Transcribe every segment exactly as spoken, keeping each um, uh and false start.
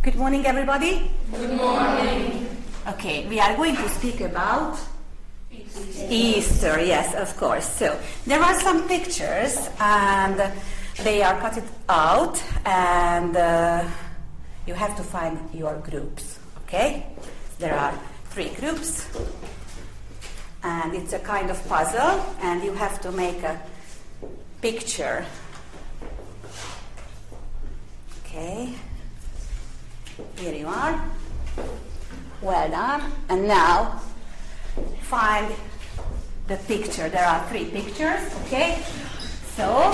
Good morning, everybody. Good morning. Okay, we are going to speak about Easter. Easter, yes, of course. So, there are some pictures, and they are cut out, and uh, you have to find your groups, okay? There are three groups, and it's a kind of puzzle, and you have to make a picture. Okay, here you are. Well done. And now find the picture. There are three pictures, okay? So,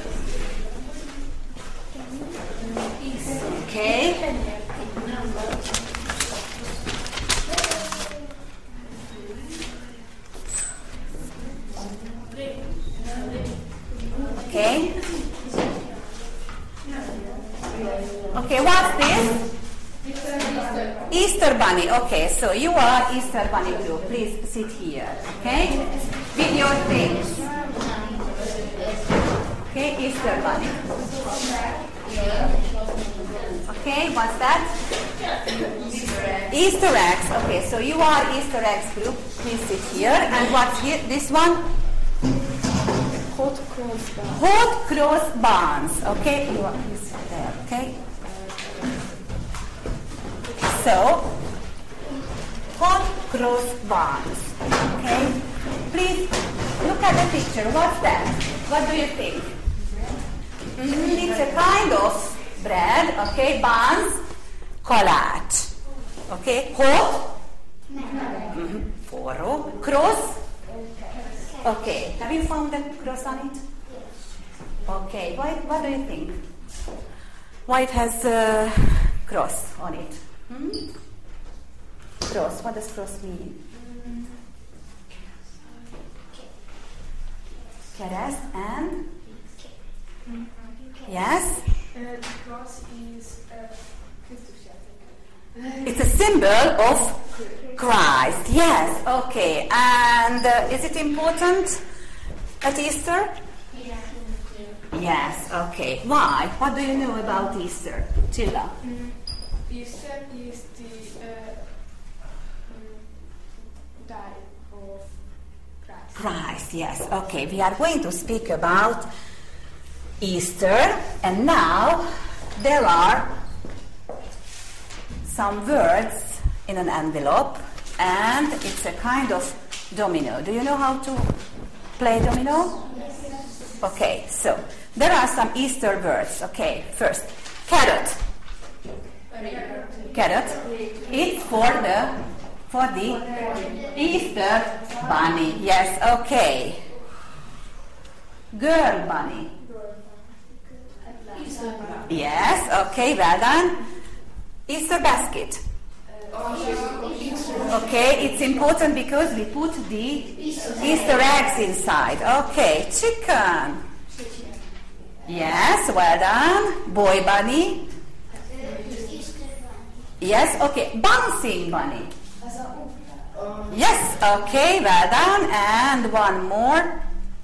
okay. Okay. Okay, what's this? Easter. Easter bunny. Okay, so you are Easter bunny group. Please sit here, okay? With your things. Okay, Easter bunny. Okay, what's that? Easter eggs. Okay, so you are Easter eggs group. Please sit here. And what's here? This one? Hot cross buns. Hot cross buns. Okay, you are please sit there. Okay. So, hot cross buns. Okay. Please look at the picture. What's that? What do you think? Mm-hmm. It's a kind of bread. Okay, buns, kalács. Okay, hot. Mm-hmm. Forró. Cross. Okay. Have you found the cross on it? Okay. Why? What do you think? Why it has a cross on it? Hmm? Cross. What does cross mean? Kereszt and? Yes? Uh, the cross is uh, Krisztus. It's a symbol of Christ. Yes. Okay. And uh, is it important at Easter? Yes. Okay. Why? What do you know about Easter, Chilla? Mm. Easter is the uh, um, die of Christ. Christ, yes. Okay, we are going to speak about Easter, and now there are some words in an envelope, and it's a kind of domino. Do you know how to play domino? Yes. Okay, so there are some Easter words. Okay, first, carrot. Carrot. It's for the for the Easter bunny. Yes, okay. Girl bunny. Yes, okay, well done. Easter basket. Okay, it's important because we put the Easter eggs inside. Okay, chicken. Yes, well done. Boy bunny. Yes, okay. Bouncing bunny. Yes, okay, well done. And one more.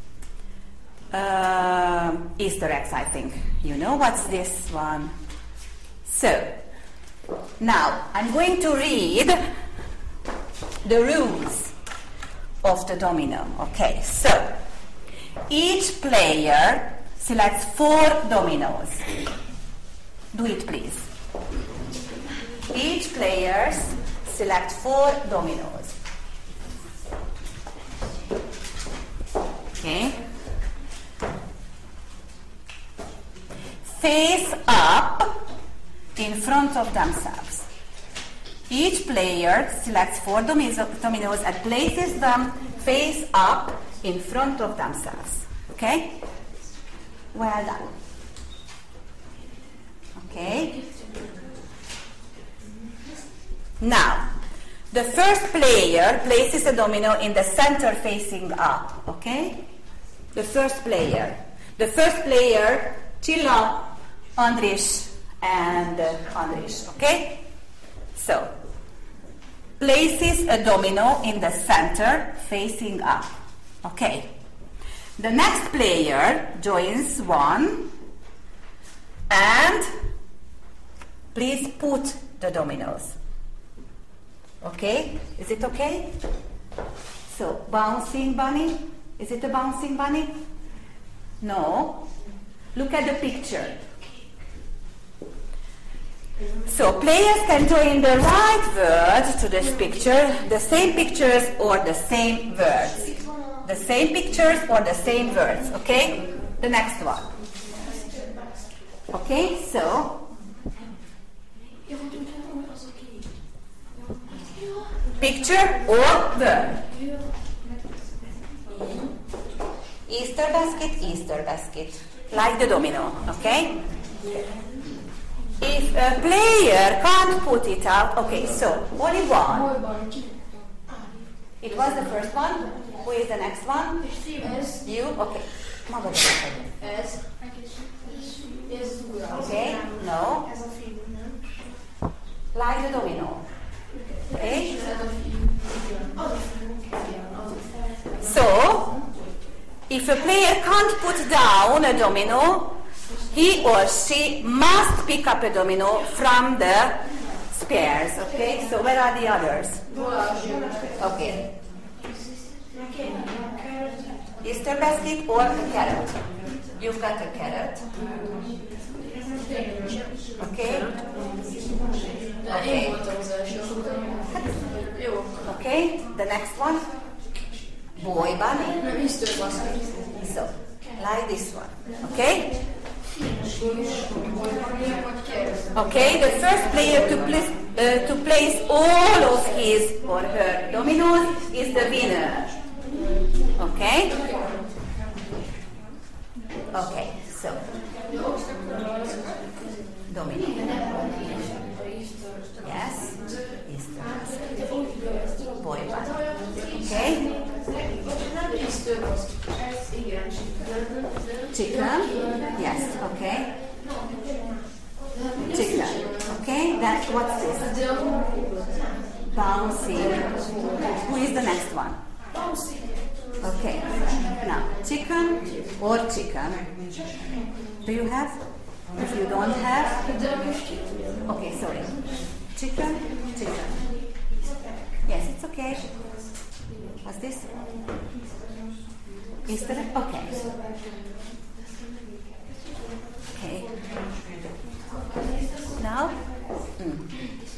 Uh, Easter eggs, I think. You know what's this one? So, now I'm going to read the rules of the domino. Okay, so each player selects four dominoes. Do it, please. Each player select four dominoes. Okay. Face up in front of themselves. Each player selects four dominoes and places them face up in front of themselves. Okay? Well done. Okay. Now, the first player places a domino in the center facing up, okay? The first player. The first player, Chilla, Andris, and uh, Andris, okay? So, places a domino in the center facing up, okay? The next player joins one and please put the dominoes. Okay? Is it okay? So, bouncing bunny. Is it a bouncing bunny? No. Look at the picture. So, players can join the right words to this picture, the same pictures or the same words. The same pictures or the same words. Okay? The next one. Okay, so picture or word. Easter basket, Easter basket. Like the domino, okay? If a player can't put it out, okay, so only one. It was the first one. Who is the next one? You? Okay. Ez. Okay, no. Like the domino. Okay? So, if a player can't put down a domino, he or she must pick up a domino from the spares. Okay, so where are the others? Okay. Easter basket or a carrot? You've got a carrot. Okay. Okay. Okay. The next one. Boy bunny. So, like this one. Okay. Okay. The first player to place uh, to place all of his or her dominoes is the winner. Okay. Okay, so domino. Yes. Easter basket. Boy bunny. Okay. Chicken. Yes. Okay. Chicken. Okay. Then what's this? Bouncing. Who is the next one? Okay. Now, chicken or chicken. Do you have? If you don't have, okay, sorry. Chicken, chicken. Yes, it's okay. What's this? Easter egg? Okay. Okay. Now, mm.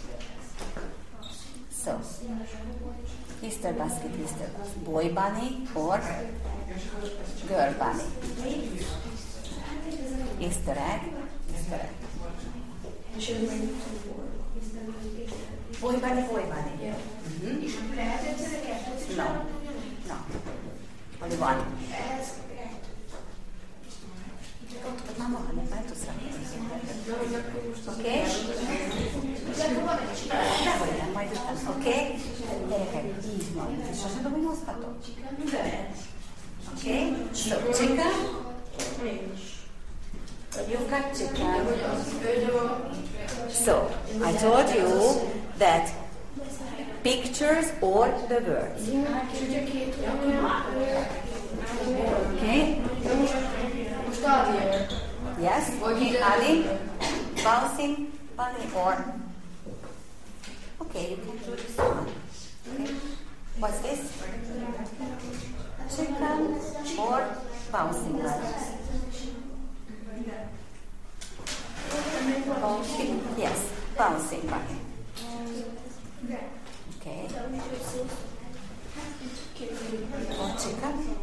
so. Easter basket, Easter basket. Boy bunny or girl bunny? Easter egg, Easter egg. Boy bunny, boy bunny. Mm-hmm. No, no. Only one. Okay? Dehogy nem, majd utána. Oké? Gyerekek, így van. És sose dominóztatok? Okay? So, chicken. You've got chicken. So, I told you that pictures or the words. Okay? Yes? Okay, Ali? Bouncing bunny or... Okay, you can do this one. Okay. What's this? Chicken or bouncing bunny? Bouncing, yes, bouncing bunny. Okay. Or chicken?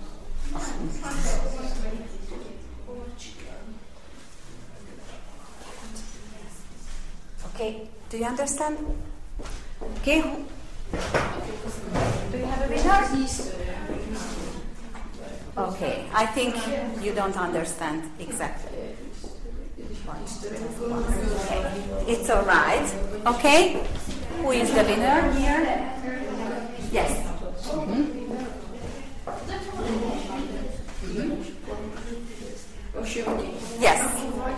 Okay, do you understand? Okay. Do you have a winner? Okay, I think you don't understand exactly. Okay, it's all right. Okay, who is the winner here? Yes. Mm-hmm. Mm-hmm. Yes.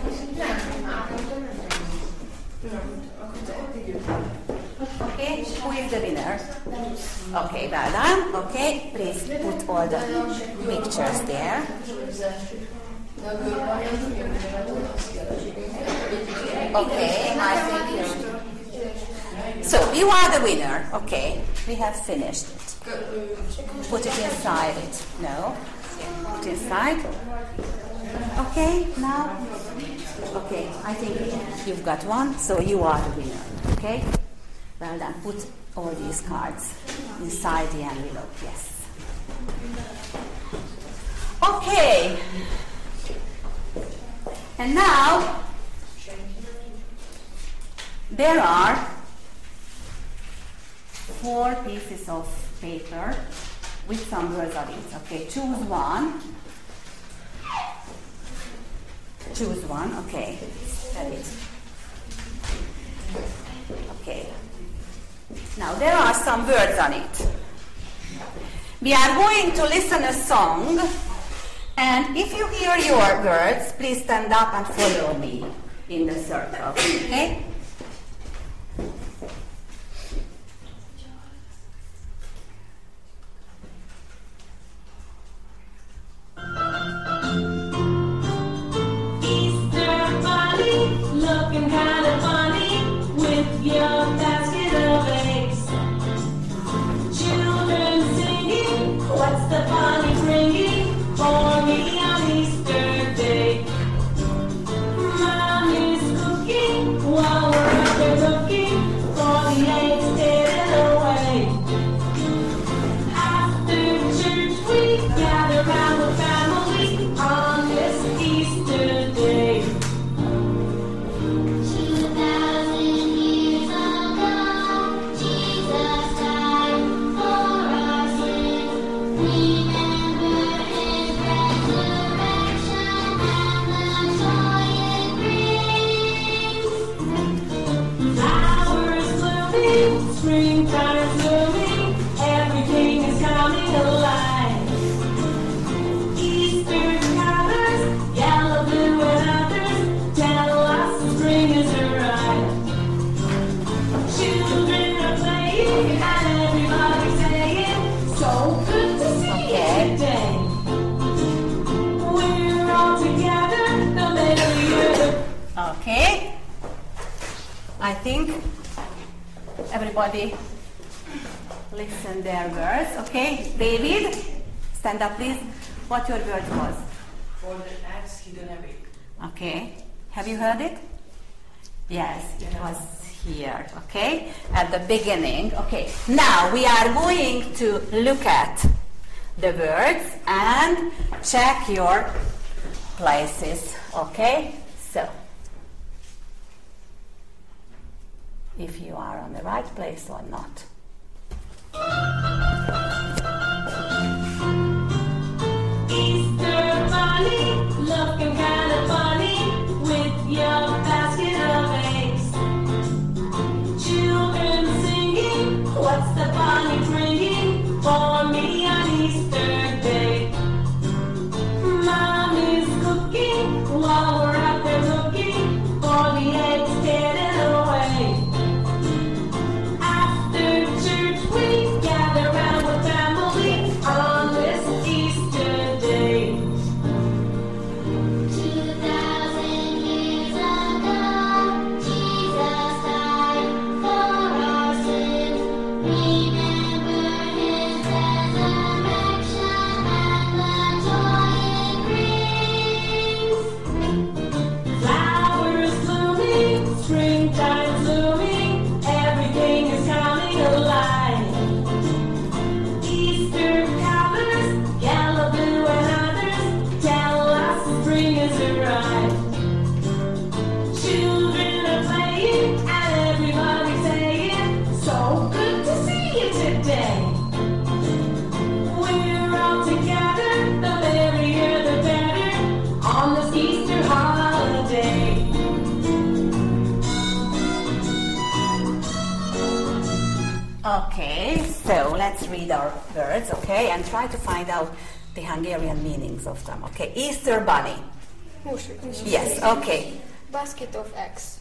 Okay, who is the winner? Okay, well done. Okay, please put all the pictures there. Okay, I think you. So you are the winner. Okay, we have finished it. Put it inside it. No. Put it inside. Okay, now. Okay, I think you've got one, so you are the winner. Okay? Well done. Put all these cards inside the envelope. Yes. Okay. And now there are four pieces of paper with some words on it. Okay, choose one. Choose one. Okay, that is. Okay. Now there are some words on it. We are going to listen a song, and if you hear your words, please stand up and follow me in the circle. Okay? Easter bunny, looking kind of funny with your basket of eggs. Children singing, what's the bunny bringing for me on Easter Day? Mommy's cooking while we're out there looking for the eggs hidden away. After church we gather round the family on this Easter Day. Two thousand years ago, Jesus died for our sins. Remember His resurrection and the joy it brings. Flowers blooming, springtime's blooming, everything is coming alive. Easter colors, yellow, blue, and others, tell us spring has arrived. Children are playing and everybody's saying, so good to see Okay. you today. We're all together, no matter you. Okay. I think everybody listen their words. Okay. David, stand up please. What your word was? For the axe hidden away. Okay. Have you heard it? Yes, it was here. Okay. At the beginning. Okay. Now we are going to look at the words and check your places. Okay. So if you are on the right place or not. Easter bunny, looking kind of funny with your basket of eggs. Children singing, what's the bunny bringing for me on Easter Day? Mommy's cooking while we're out there looking for the eggs hidden away. After church we gather round with family on this Easter Day. Two thousand years ago, Jesus died for our sins. Remember His resurrection and the joy it brings. Flowers blooming, springtime blooming, everything is coming alive. Easter colors, yellow, blue, and others, tell us spring has arrived. Children are playing and everybody's saying, so good to see you today. We're all together, the merrier the better, on this Easter holiday. Okay, so let's read our words, okay, and try to find out the Hungarian meanings of them. Okay, Easter bunny. Yes, okay. Basket of eggs.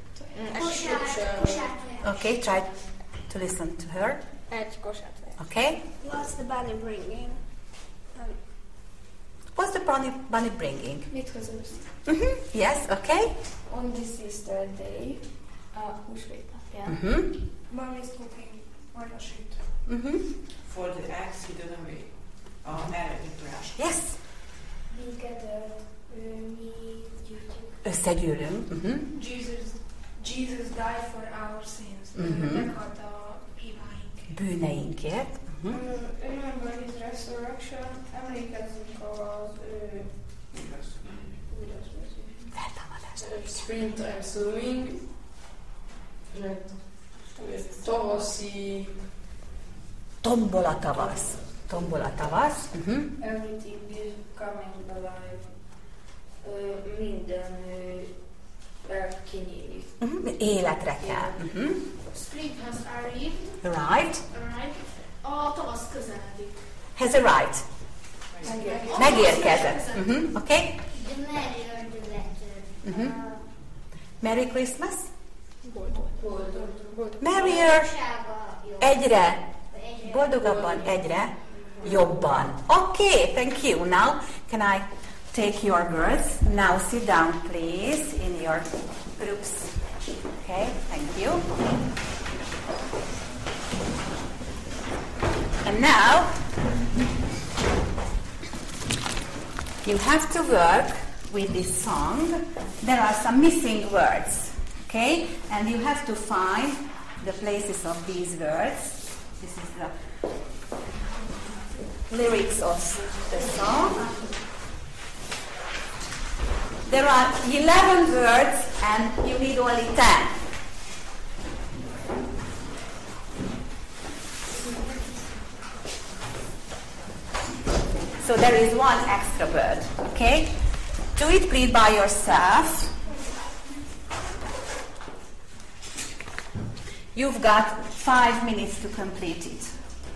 Okay, try to listen to her. Egy kosár. Okay, What's the bunny bringing? Um, What's the bunny, bunny bringing? Mit hozunk? Mm-hmm. Yes, okay. On this Easter day, a húsvét napján. Mm-hmm. Mom is cooking marha süt. Mm-hmm. For the eggs hidden away. A eredetírás. Yes. Minket ö, mi gyűjtjük. Összegyűlünk. Mm-hmm. Jesus, Jesus died for our sins. Mhm. Meghalt a hibáink. Bűneinkért. Mm-hmm. Uh, remember his resurrection. Emlékezzünk az ő Feltámadás. Springtime swimming, tavaszi, Tombol a tavasz. Tombol a tavasz. Mm-hmm. Everything is coming alive. Ö, minden ö, elkinyílik. Mm-hmm. Életre kell. Mm-hmm. Spring has arrived. Arrived. Arrived. A tavasz közeledik. Has arrived. Megérkezett. Mm-hmm. Okay. The merrier the better. Mhm. Uh, Merry Christmas. Boldog. Merrier. boldogsága jobb. Egyre Egyre boldogabban, egyre jobban. Okay, thank you. Now, can I take your words? Now sit down, please, in your groups. Okay, thank you. And now, you have to work with this song. There are some missing words, okay? And you have to find the places of these words. This is the lyrics of the song. There are eleven words and you need only ten. So there is one extra word, okay? Do it please by yourself. You've got five minutes to complete it.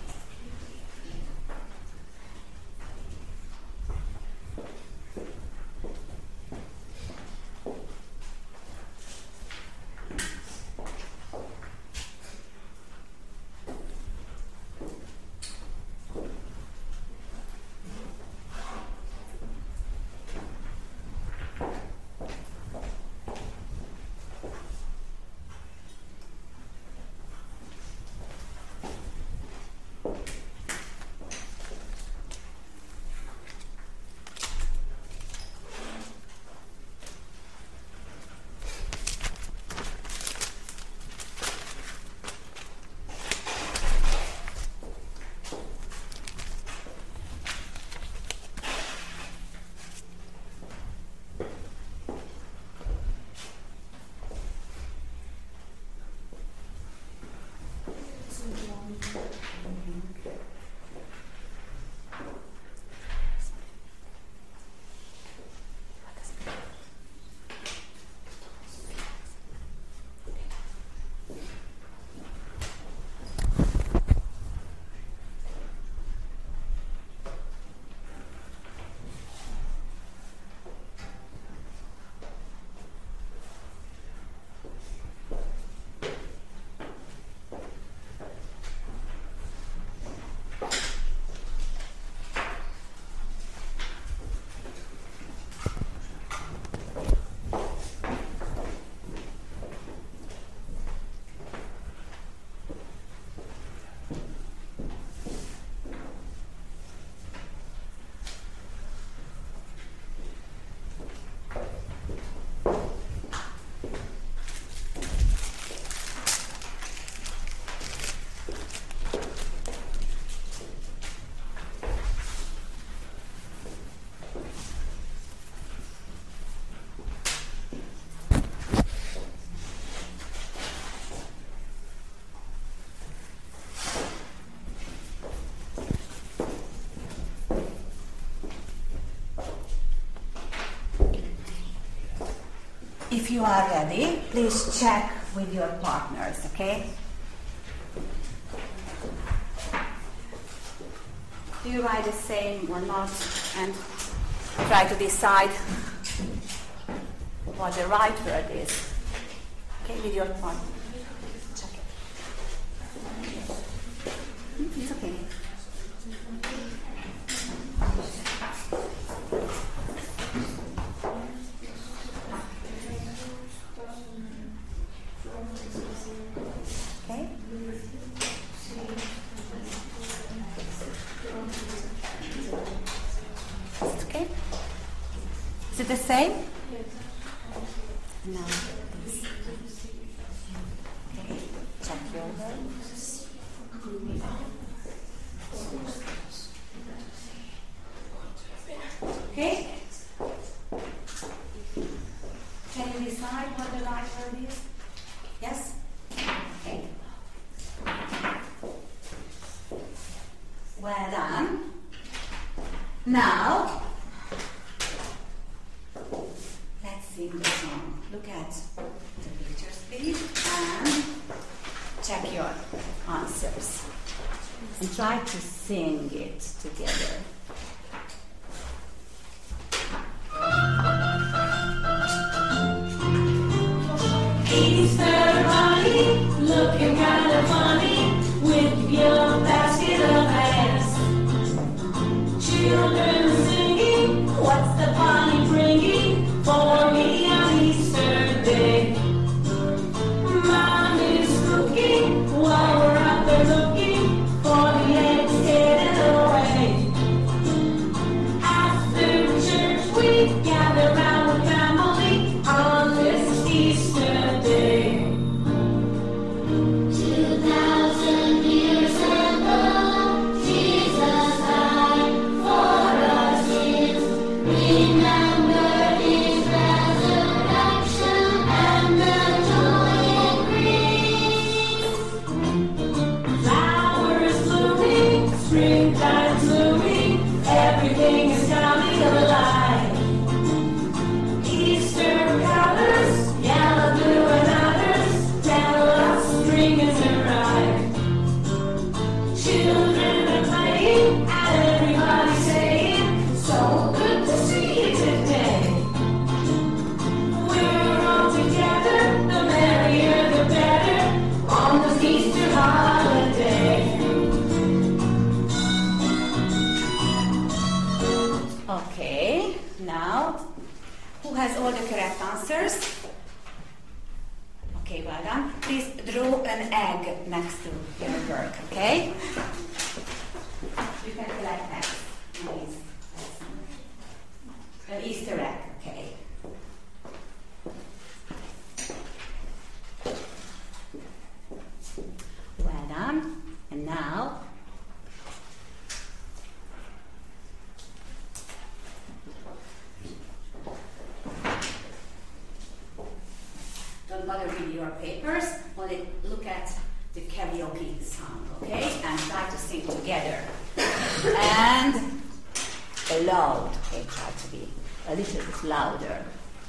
If you are ready, please check with your partners, okay? Do you write the same or not? And try to decide what the right word is. Okay, with your partner. Check it. Hmm, It's okay. the same? No. Okay, check your words. Okay? Can you decide what the right word is? Yes? Okay. Well done. Now, let's sing the song. Look at the pictures, please, and check your answers. And try to sing it together. Easter bunny, looking kind of funny with your basket of eggs. Children singing, what's the bunny bringing for me on Easter Day? Mom is cooking while we're out there looking for the eggs hidden away. After church we gather round with family on this Easter Day. Two thousand years ago, Jesus died for our sins. Remember his resurrection and the joy it brings. Flowers blooming, springtime's looming, everything is coming alive. Easter colors, yellow, blue, and others, tell us spring has arrived. Children are playing, and everybody's saying, so good to see you today. We're all together, the merrier the better, on this Easter holiday. Okay, now, who has all the correct answers? Okay, well done. Please draw an egg next to your work, okay? You can collect eggs. Nice. An Easter egg, okay. Well done. And now, don't bother with your papers, only look at the karaoke song, okay? And try to sing together. And loud, okay? Try to be a little bit louder.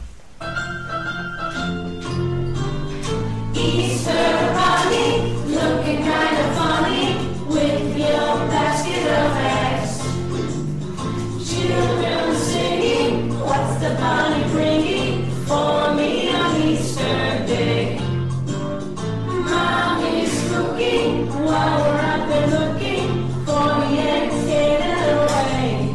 Easter bunny, looking kind of funny with your basket of eggs. Children singing, what's the bunny bringing for me on Easter Day? Mom is cooking while we're out there looking for the eggs hidden away.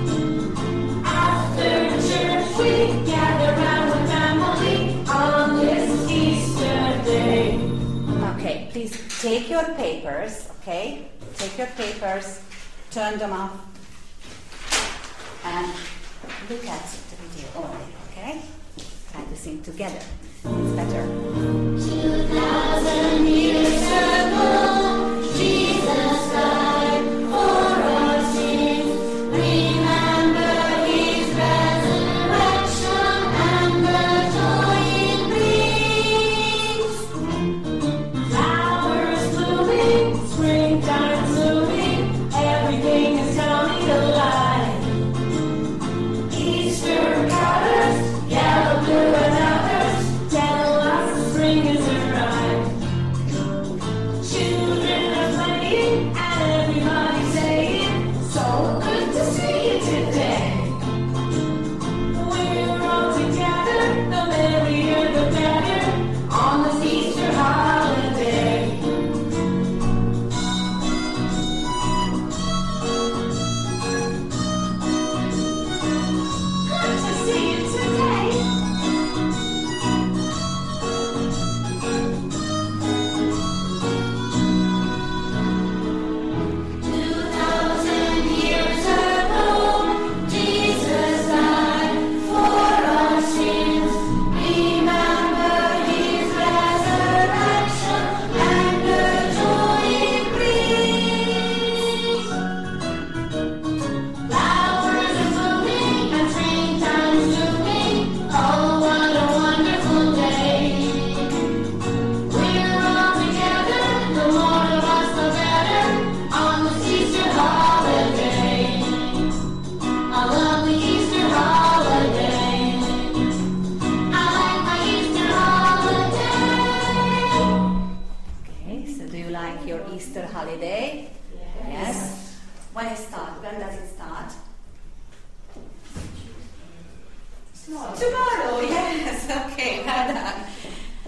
After church we gather round with family on this Easter Day. Okay, please take your papers, okay? Take your papers, turn them off, and look at the video only, okay? Try to sing together. It's better. Two thousand years ago, Jesus died for our sins. Remember his resurrection and the joy it brings. Flowers blooming, springtime's looming, everything is coming alive. Easter colors, yellow, blue, and others, tell us spring has arrived.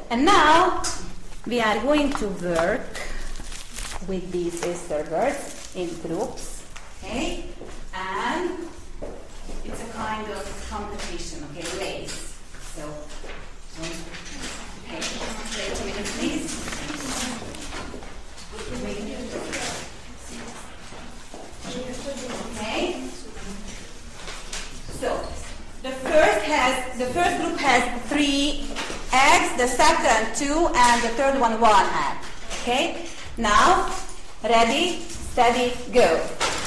And now we are going to work with these Easter birds in groups, okay? And it's a kind of competition, okay, race. So, okay, wait a minute, please. Okay. So, the first has the first group has three eggs, the second two, and the third one one egg. Okay. Now, ready, steady, go.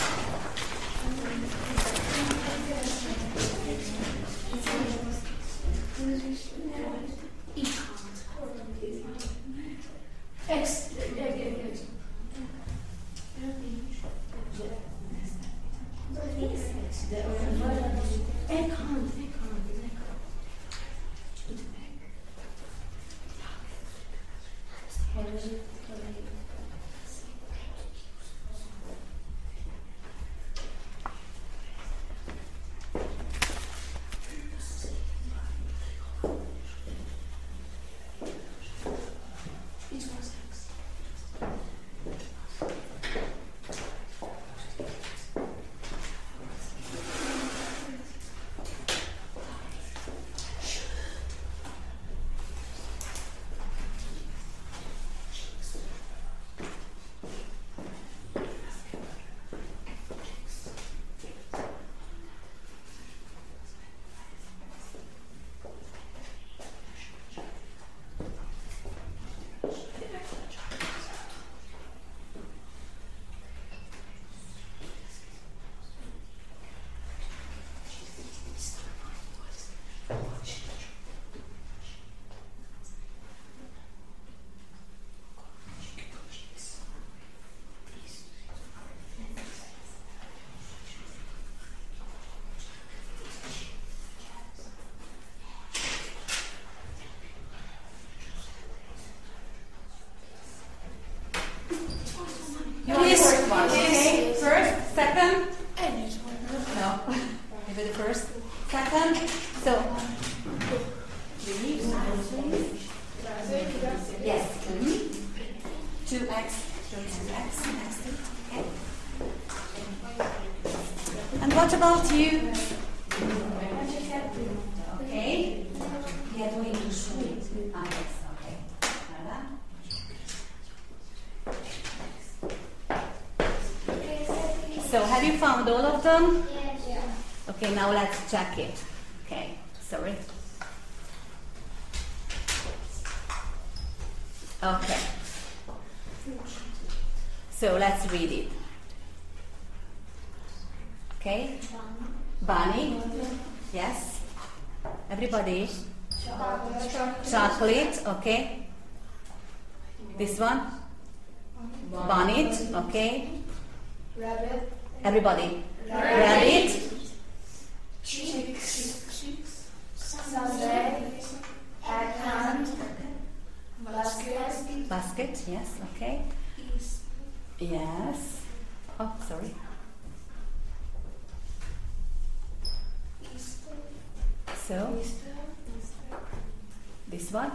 First one, okay? First, second. No. Maybe the first, second. So. Yes. Mm-hmm. Two X. Two X. Okay. And what about you? Okay. We are going to show it. Ah, yes. Okay. So, have you found all of them? Yes. Okay, now let's check it. Okay, sorry. Okay. So, let's read it. Okay? Bunny. Yes. Everybody? Chocolate. Chocolate. Okay. This one? Bonnet. Okay. Rabbit. Everybody. Rabbit. Chicks. Sunday. Egg Basket. Basket. Yes. Okay. Yes. Oh, sorry. So, this one?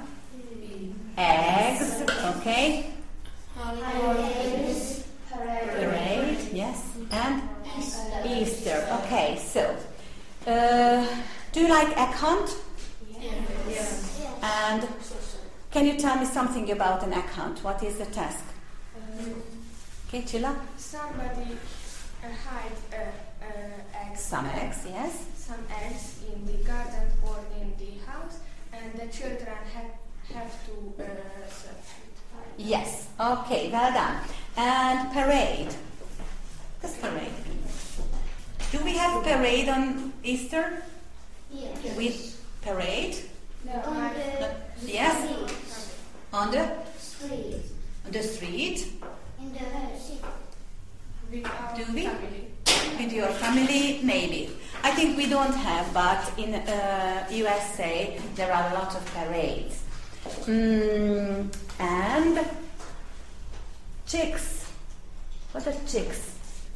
Eggs. Okay. Holidays. Parade. Yes. And Easter. Okay. So, uh, do you like egg hunt? Yes. And can you tell me something about an egg hunt? What is the task? Okay, Chilla? Somebody uh, hide uh, uh, eggs. Some eggs, yes. Some eggs in the garden or in the house, and the children have have to uh, search it. Yes. Okay, well done. And parade. What's parade? Do we have parade on Easter? Yes. With parade? On the Yes. On the street. on the street? In the city. With our Do we? family. With your family, maybe. I think we don't have, but in uh, U S A there are a lot of parades. Mm, and chicks. What are chicks?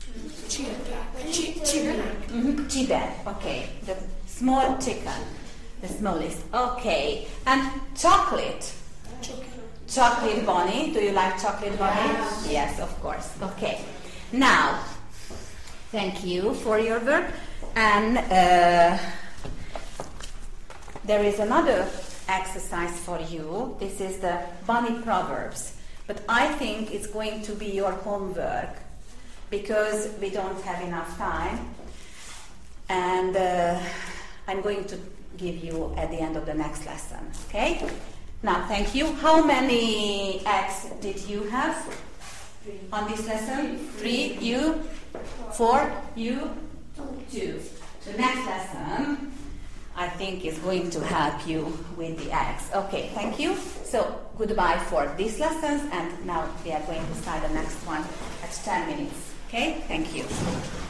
Mm-hmm. Chicken. Okay, the small chicken, the smallest. Okay, and chocolate. Chocolate bunny. Do you like chocolate bunny? Yes. Yes, of course. Okay. Now, thank you for your work. And uh, there is another exercise for you. This is the bunny proverbs. But I think it's going to be your homework because we don't have enough time. And uh, I'm going to give you at the end of the next lesson. Okay? Now, thank you. How many eggs did you have on this lesson? Three. You? Four. You? Two. The next lesson, I think, is going to help you with the eggs. Okay, thank you. So, goodbye for these lessons, and now we are going to start the next one at ten minutes. Okay? Thank you.